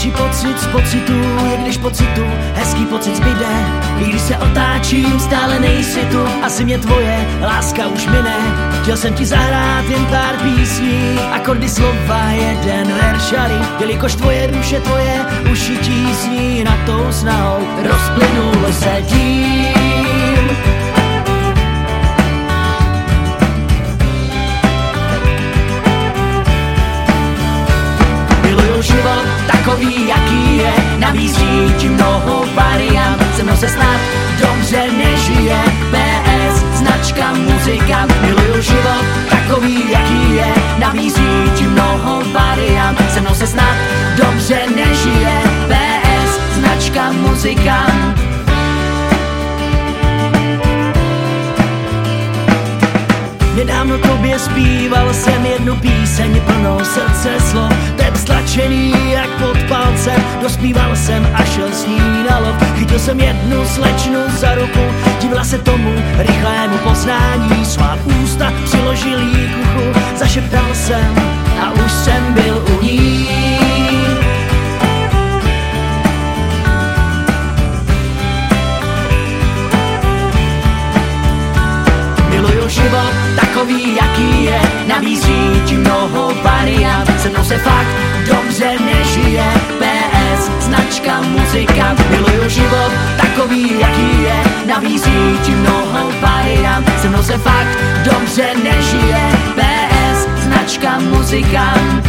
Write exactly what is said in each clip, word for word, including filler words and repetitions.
Nejhezčí pocit z pocitu je, když pocitu hezký pocit zbyde. I když se otáčím, stále nejsi tu, asi mě tvoje láska už mine. Chtěl jsem ti zahrát jen pár písní, akordy slova, jeden veršary. Jelikož tvoje duše, tvoje uši tísní, nad tou snahou rozplynul se tím. Miluju život takový, jaký je, nabízí ti mnoho variant. Se mnou se snad dobře nežije, P S značka muzikant. Miluju život takový, jaký je, nabízí ti mnoho variant. Se mnou se snad dobře nežije, P S značka muzikant. Nedávno tobě zpíval jsem jednu píseň plnou srdce slov, teď stlačený jak pod palcem. Dospíval jsem a šel s ní na lov. Chytil jsem jednu slečnu za ruku, divila se tomu rychlému poznání. Svá ústa přiložil jí k uchu, zašeptal jsem a už jsem byl u ní. Miluju život takový, jaký je, nabízí ti mnoho variant. Se mnou se fakt dobře nežije, P S značka muzikant. Miluju život takový, jaký je, nabízí ti mnoho variant. Se mnou se fakt dobře nežije, P S značka muzikant.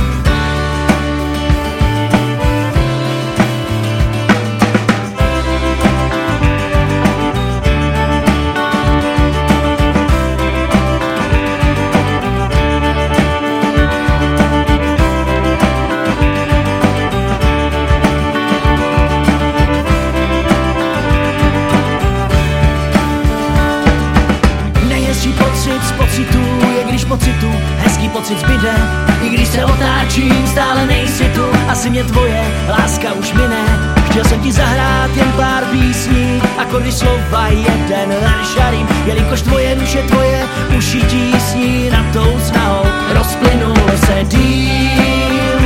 Z pocitu je, když pocitu hezký pocit zbyde. I když se otáčím, stále nejsi tu, asi mě tvoje láska už mine. Chtěl jsem ti zahrát jen pár písní, akordy slova, jeden veršarím. Jelikož tvoje duše, tvoje uši tísní, nad tou snahou rozplynul se dým.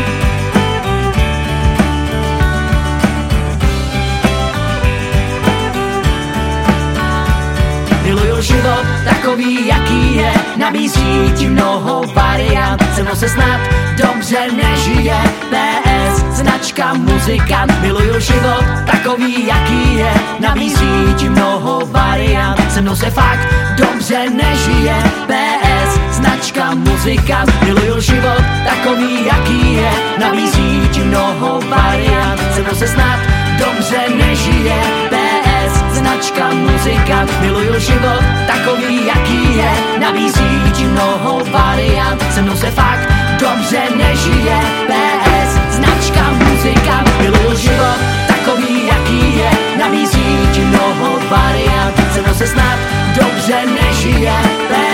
Miluju život takový, jaký je, nabízí ti mnoho variant. Se mnou se snad dobře nežije, P S značka muzikant. Miluju život takový, jaký je, nabízí ti mnoho variant. Se mnou se fakt dobře nežije, P S značka muzikant. Miluju život takový, jaký je, nabízí ti mnoho variant. Se mnou se snad dobře nežije, P S značka muzikant. Miluju život takový, jaký je, nabízí ti mnoho variant. Se mnou se fakt dobře nežije, P S značka muzikant. Miluju život takový, jaký je, nabízí ti mnoho variant. Se mnou se snad dobře nežije, P